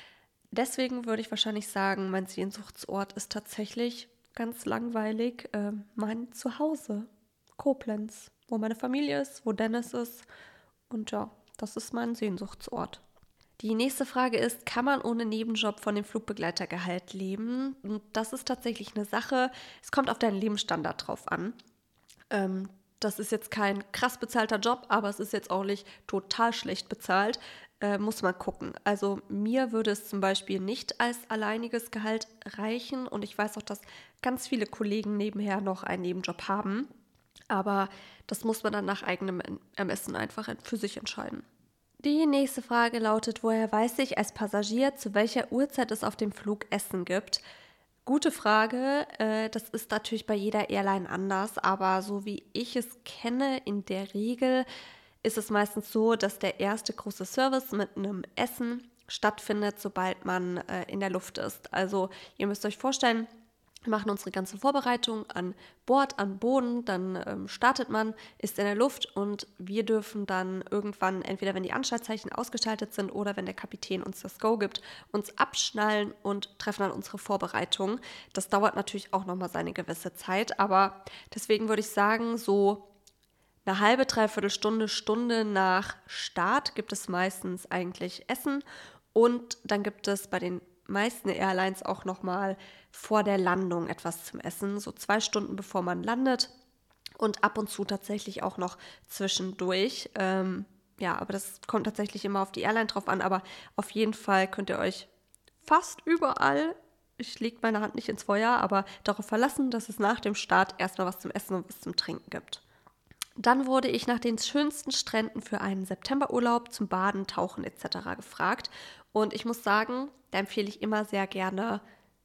Deswegen würde ich wahrscheinlich sagen, mein Sehnsuchtsort ist tatsächlich ganz langweilig äh, mein Zuhause, Koblenz, wo meine Familie ist, wo Dennis ist. Und ja, das ist mein Sehnsuchtsort. Die nächste Frage ist, kann man ohne Nebenjob von dem Flugbegleitergehalt leben? Und das ist tatsächlich eine Sache, es kommt auf deinen Lebensstandard drauf an. Ähm, das ist jetzt kein krass bezahlter Job, aber es ist jetzt auch nicht total schlecht bezahlt. Äh, muss man gucken. Also mir würde es zum Beispiel nicht als alleiniges Gehalt reichen und ich weiß auch, dass ganz viele Kollegen nebenher noch einen Nebenjob haben. Aber das muss man dann nach eigenem Ermessen einfach für sich entscheiden. Die nächste Frage lautet, woher weiß ich als Passagier, zu welcher Uhrzeit es auf dem Flug Essen gibt? Gute Frage, äh, das ist natürlich bei jeder Airline anders, aber so wie ich es kenne, in der Regel ist es meistens so, dass der erste große Service mit einem Essen stattfindet, sobald man äh, in der Luft ist. Also ihr müsst euch vorstellen, wir machen unsere ganze Vorbereitung an Bord, an Boden, dann ähm, startet man, ist in der Luft und wir dürfen dann irgendwann, entweder wenn die Anschaltzeichen ausgeschaltet sind oder wenn der Kapitän uns das Go gibt, uns abschnallen und treffen dann unsere Vorbereitung. Das dauert natürlich auch nochmal seine gewisse Zeit, aber deswegen würde ich sagen, so eine halbe, dreiviertel Stunde, Stunde nach Start gibt es meistens eigentlich Essen und dann gibt es bei den meisten Airlines auch nochmal vor der Landung etwas zum Essen, so zwei Stunden bevor man landet und ab und zu tatsächlich auch noch zwischendurch. Ähm, ja, aber das kommt tatsächlich immer auf die Airline drauf an, aber auf jeden Fall könnt ihr euch fast überall, ich lege meine Hand nicht ins Feuer, aber darauf verlassen, dass es nach dem Start erstmal was zum Essen und was zum Trinken gibt. Dann wurde ich nach den schönsten Stränden für einen Septemberurlaub zum Baden, Tauchen et cetera gefragt. Und ich muss sagen, da empfehle ich immer sehr gerne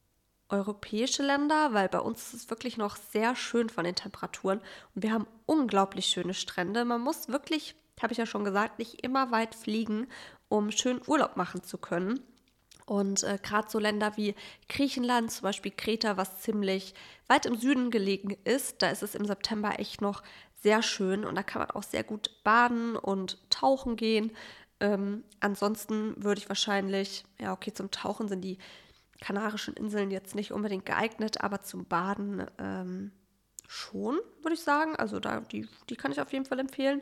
europäische Länder, weil bei uns ist es wirklich noch sehr schön von den Temperaturen. Und wir haben unglaublich schöne Strände. Man muss wirklich, habe ich ja schon gesagt, nicht immer weit fliegen, um schön Urlaub machen zu können. Und äh, gerade so Länder wie Griechenland, zum Beispiel Kreta, was ziemlich weit im Süden gelegen ist, da ist es im September echt noch sehr schön und da kann man auch sehr gut baden und tauchen gehen. Ähm, ansonsten würde ich wahrscheinlich, ja okay, zum Tauchen sind die Kanarischen Inseln jetzt nicht unbedingt geeignet, aber zum Baden ähm, schon, würde ich sagen. Also da die, die kann ich auf jeden Fall empfehlen.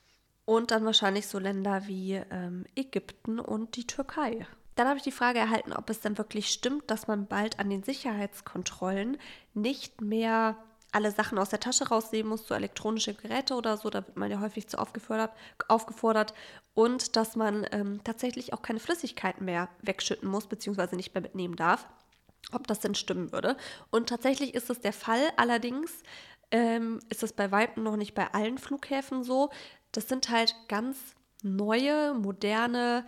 Und dann wahrscheinlich so Länder wie ähm, Ägypten und die Türkei. Dann habe ich die Frage erhalten, ob es denn wirklich stimmt, dass man bald an den Sicherheitskontrollen nicht mehr alle Sachen aus der Tasche rausnehmen muss, so elektronische Geräte oder so, da wird man ja häufig zu aufgefordert, aufgefordert und dass man ähm, tatsächlich auch keine Flüssigkeiten mehr wegschütten muss, beziehungsweise nicht mehr mitnehmen darf, ob das denn stimmen würde. Und tatsächlich ist es der Fall, allerdings ähm, ist es bei weitem noch nicht bei allen Flughäfen so. Das sind halt ganz neue, moderne,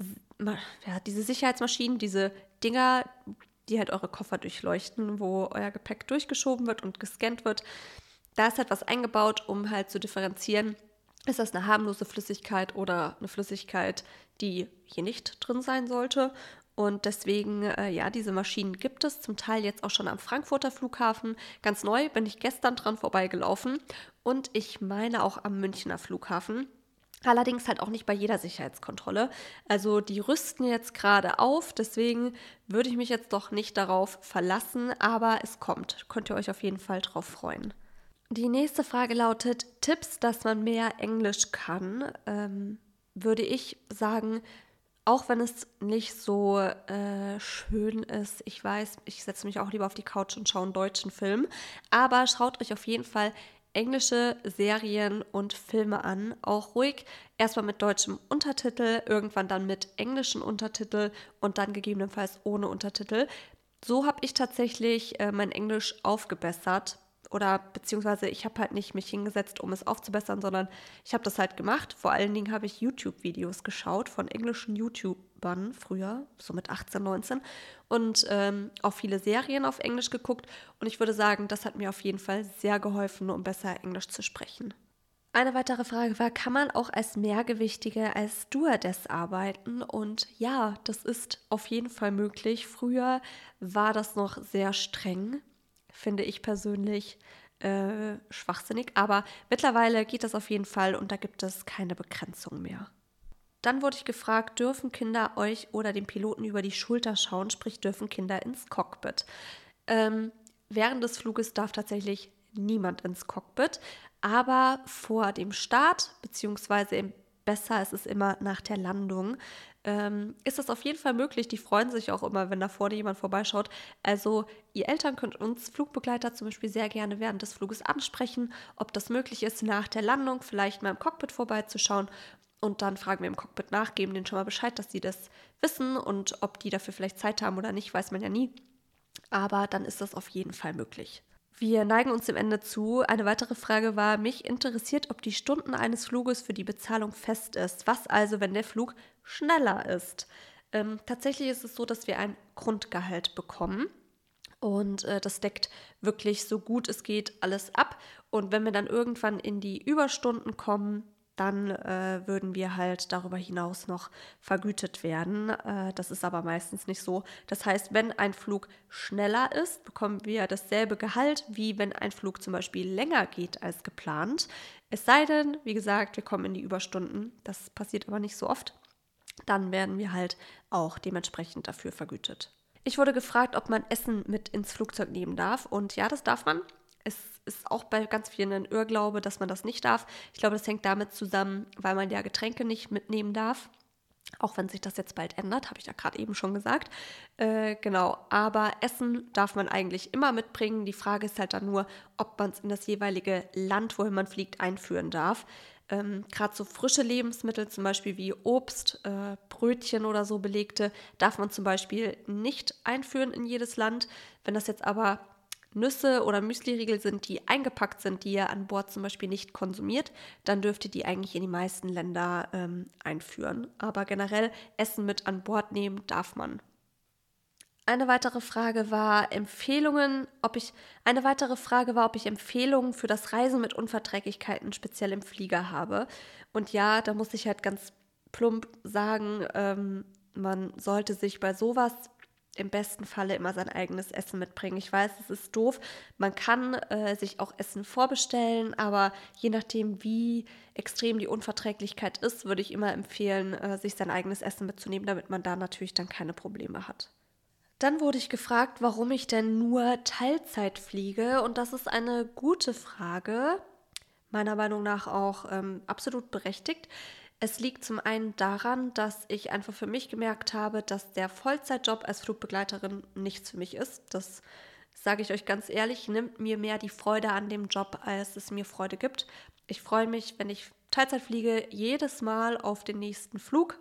ja, diese Sicherheitsmaschinen, diese Dinger, die halt eure Koffer durchleuchten, wo euer Gepäck durchgeschoben wird und gescannt wird. Da ist halt was eingebaut, um halt zu differenzieren, ist das eine harmlose Flüssigkeit oder eine Flüssigkeit, die hier nicht drin sein sollte. Und deswegen, äh, ja, diese Maschinen gibt es zum Teil jetzt auch schon am Frankfurter Flughafen. Ganz neu, bin ich gestern dran vorbeigelaufen und ich meine auch am Münchner Flughafen. Allerdings halt auch nicht bei jeder Sicherheitskontrolle. Also die rüsten jetzt gerade auf, deswegen würde ich mich jetzt doch nicht darauf verlassen, aber es kommt. Könnt ihr euch auf jeden Fall drauf freuen. Die nächste Frage lautet, Tipps, dass man mehr Englisch kann, ähm, würde ich sagen, auch wenn es nicht so äh, schön ist. Ich weiß, ich setze mich auch lieber auf die Couch und schaue einen deutschen Film, aber schaut euch auf jeden Fall englische Serien und Filme an, auch ruhig erstmal mit deutschem Untertitel, irgendwann dann mit englischen Untertitel und dann gegebenenfalls ohne Untertitel. So habe ich tatsächlich äh, mein Englisch aufgebessert oder beziehungsweise ich habe halt nicht mich hingesetzt, um es aufzubessern, sondern ich habe das halt gemacht. Vor allen Dingen habe ich YouTube-Videos geschaut von englischen YouTubern früher, so mit achtzehn, neunzehn und ähm, auch viele Serien auf Englisch geguckt und ich würde sagen, das hat mir auf jeden Fall sehr geholfen, um besser Englisch zu sprechen. Eine weitere Frage war, kann man auch als Mehrgewichtige als Stewardess arbeiten? Und ja, das ist auf jeden Fall möglich. Früher war das noch sehr streng, finde ich persönlich äh, schwachsinnig. Aber mittlerweile geht das auf jeden Fall und da gibt es keine Begrenzung mehr. Dann wurde ich gefragt, dürfen Kinder euch oder dem Piloten über die Schulter schauen, sprich dürfen Kinder ins Cockpit? Ähm, während des Fluges darf tatsächlich niemand ins Cockpit, aber vor dem Start, beziehungsweise besser ist es immer nach der Landung, ähm, ist es auf jeden Fall möglich. Die freuen sich auch immer, wenn da vorne jemand vorbeischaut. Also ihr Eltern könnt uns Flugbegleiter zum Beispiel sehr gerne während des Fluges ansprechen, ob das möglich ist, nach der Landung vielleicht mal im Cockpit vorbeizuschauen. Und dann fragen wir im Cockpit nach, geben denen schon mal Bescheid, dass sie das wissen und ob die dafür vielleicht Zeit haben oder nicht, weiß man ja nie. Aber dann ist das auf jeden Fall möglich. Wir neigen uns dem Ende zu. Eine weitere Frage war, mich interessiert, ob die Stunden eines Fluges für die Bezahlung fest ist. Was also, wenn der Flug schneller ist? Ähm, tatsächlich ist es so, dass wir ein Grundgehalt bekommen. Und äh, das deckt wirklich so gut es geht alles ab. Und wenn wir dann irgendwann in die Überstunden kommen, dann äh, würden wir halt darüber hinaus noch vergütet werden. Äh, das ist aber meistens nicht so. Das heißt, wenn ein Flug schneller ist, bekommen wir dasselbe Gehalt, wie wenn ein Flug zum Beispiel länger geht als geplant. Es sei denn, wie gesagt, wir kommen in die Überstunden. Das passiert aber nicht so oft. Dann werden wir halt auch dementsprechend dafür vergütet. Ich wurde gefragt, ob man Essen mit ins Flugzeug nehmen darf. Und ja, das darf man. Es ist auch bei ganz vielen ein Irrglaube, dass man das nicht darf. Ich glaube, das hängt damit zusammen, weil man ja Getränke nicht mitnehmen darf. Auch wenn sich das jetzt bald ändert, habe ich ja gerade eben schon gesagt. Äh, genau, aber Essen darf man eigentlich immer mitbringen. Die Frage ist halt dann nur, ob man es in das jeweilige Land, wohin man fliegt, einführen darf. Ähm, gerade so frische Lebensmittel, zum Beispiel wie Obst, äh, Brötchen oder so belegte, darf man zum Beispiel nicht einführen in jedes Land. Wenn das jetzt aber Nüsse oder Müsliriegel sind, die eingepackt sind, die ihr an Bord zum Beispiel nicht konsumiert, dann dürft ihr die eigentlich in die meisten Länder ähm, einführen. Aber generell Essen mit an Bord nehmen darf man. Eine weitere Frage war Empfehlungen, ob ich eine weitere Frage war, ob ich Empfehlungen für das Reisen mit Unverträglichkeiten speziell im Flieger habe. Und ja, da muss ich halt ganz plump sagen, ähm, man sollte sich bei sowas im besten Falle immer sein eigenes Essen mitbringen. Ich weiß, es ist doof. Man kann äh, sich auch Essen vorbestellen, aber je nachdem, wie extrem die Unverträglichkeit ist, würde ich immer empfehlen, äh, sich sein eigenes Essen mitzunehmen, damit man da natürlich dann keine Probleme hat. Dann wurde ich gefragt, warum ich denn nur Teilzeit fliege. Und das ist eine gute Frage, meiner Meinung nach auch ähm, absolut berechtigt. Es liegt zum einen daran, dass ich einfach für mich gemerkt habe, dass der Vollzeitjob als Flugbegleiterin nichts für mich ist. Das sage ich euch ganz ehrlich, nimmt mir mehr die Freude an dem Job, als es mir Freude gibt. Ich freue mich, wenn ich Teilzeit fliege, jedes Mal auf den nächsten Flug.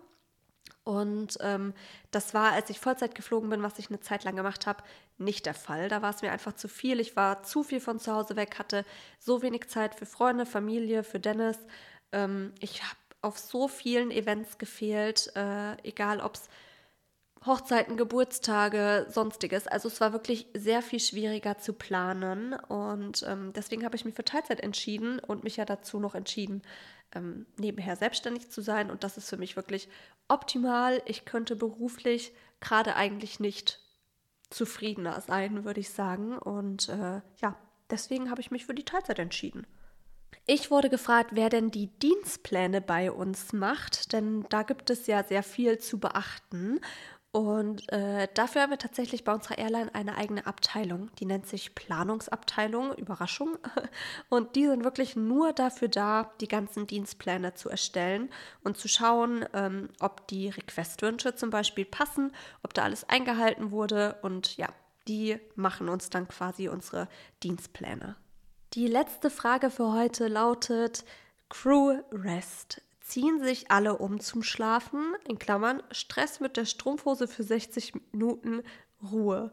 Und ähm, das war, als ich Vollzeit geflogen bin, was ich eine Zeit lang gemacht habe, nicht der Fall. Da war es mir einfach zu viel. Ich war zu viel von zu Hause weg, hatte so wenig Zeit für Freunde, Familie, für Dennis. Ähm, ich habe auf so vielen Events gefehlt, äh, egal ob es Hochzeiten, Geburtstage, sonstiges. Also es war wirklich sehr viel schwieriger zu planen und ähm, deswegen habe ich mich für Teilzeit entschieden und mich ja dazu noch entschieden, ähm, nebenher selbstständig zu sein und das ist für mich wirklich optimal. Ich könnte beruflich gerade eigentlich nicht zufriedener sein, würde ich sagen und äh, ja, deswegen habe ich mich für die Teilzeit entschieden. Ich wurde gefragt, wer denn die Dienstpläne bei uns macht, denn da gibt es ja sehr viel zu beachten. Und äh, dafür haben wir tatsächlich bei unserer Airline eine eigene Abteilung, die nennt sich Planungsabteilung, Überraschung. Und die sind wirklich nur dafür da, die ganzen Dienstpläne zu erstellen und zu schauen, ähm, ob die Requestwünsche zum Beispiel passen, ob da alles eingehalten wurde. Und ja, die machen uns dann quasi unsere Dienstpläne. Die letzte Frage für heute lautet Crew Rest. Ziehen sich alle um zum Schlafen? In Klammern, Stress mit der Strumpfhose für sechzig Minuten Ruhe.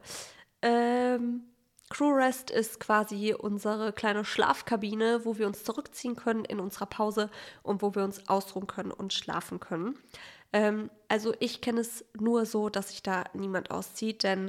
Ähm, Crew Rest ist quasi unsere kleine Schlafkabine, wo wir uns zurückziehen können in unserer Pause und wo wir uns ausruhen können und schlafen können. Ähm, also ich kenne es nur so, dass sich da niemand auszieht, denn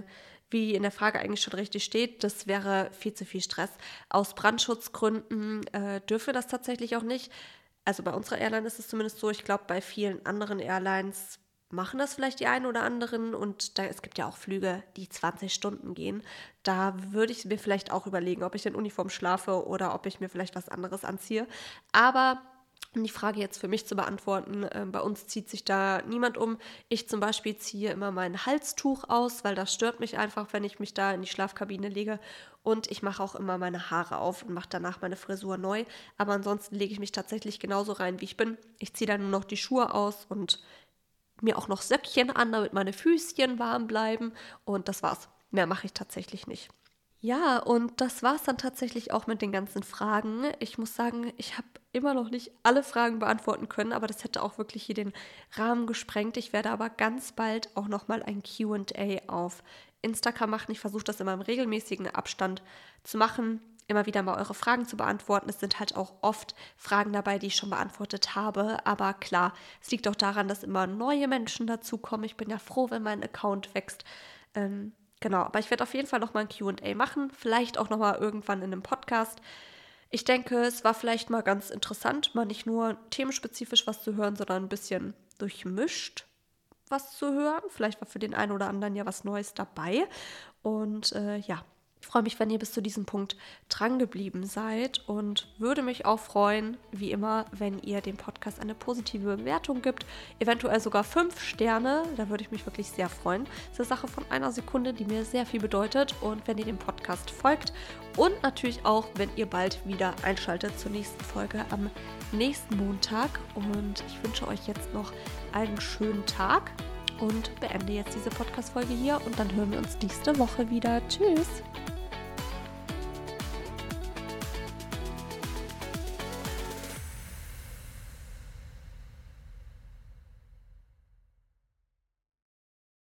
wie in der Frage eigentlich schon richtig steht, das wäre viel zu viel Stress. Aus Brandschutzgründen äh, dürfen wir das tatsächlich auch nicht. Also bei unserer Airline ist es zumindest so, ich glaube, bei vielen anderen Airlines machen das vielleicht die einen oder anderen und da, es gibt ja auch Flüge, die zwanzig Stunden gehen. Da würde ich mir vielleicht auch überlegen, ob ich in Uniform schlafe oder ob ich mir vielleicht was anderes anziehe. Aber um die Frage jetzt für mich zu beantworten, äh, bei uns zieht sich da niemand um. Ich zum Beispiel ziehe immer mein Halstuch aus, weil das stört mich einfach, wenn ich mich da in die Schlafkabine lege. Und ich mache auch immer meine Haare auf und mache danach meine Frisur neu. Aber ansonsten lege ich mich tatsächlich genauso rein, wie ich bin. Ich ziehe dann nur noch die Schuhe aus und mir auch noch Söckchen an, damit meine Füßchen warm bleiben. Und das war's. Mehr mache ich tatsächlich nicht. Ja, und das war's dann tatsächlich auch mit den ganzen Fragen. Ich muss sagen, ich habe immer noch nicht alle Fragen beantworten können, aber das hätte auch wirklich hier den Rahmen gesprengt. Ich werde aber ganz bald auch nochmal ein Q und A auf Instagram machen. Ich versuche das immer im regelmäßigen Abstand zu machen, immer wieder mal eure Fragen zu beantworten. Es sind halt auch oft Fragen dabei, die ich schon beantwortet habe, aber klar, es liegt auch daran, dass immer neue Menschen dazukommen. Ich bin ja froh, wenn mein Account wächst. Ähm, genau, aber ich werde auf jeden Fall nochmal ein Q und A machen, vielleicht auch nochmal irgendwann in einem Podcast. Ich denke, es war vielleicht mal ganz interessant, mal nicht nur themenspezifisch was zu hören, sondern ein bisschen durchmischt was zu hören. Vielleicht war für den einen oder anderen ja was Neues dabei. Und äh, ja, ich freue mich, wenn ihr bis zu diesem Punkt dran geblieben seid und würde mich auch freuen, wie immer, wenn ihr dem Podcast eine positive Bewertung gibt, eventuell sogar fünf Sterne, da würde ich mich wirklich sehr freuen. Das ist eine Sache von einer Sekunde, die mir sehr viel bedeutet und wenn ihr dem Podcast folgt und natürlich auch, wenn ihr bald wieder einschaltet zur nächsten Folge am nächsten Montag und ich wünsche euch jetzt noch einen schönen Tag und beende jetzt diese Podcast-Folge hier und dann hören wir uns nächste Woche wieder. Tschüss!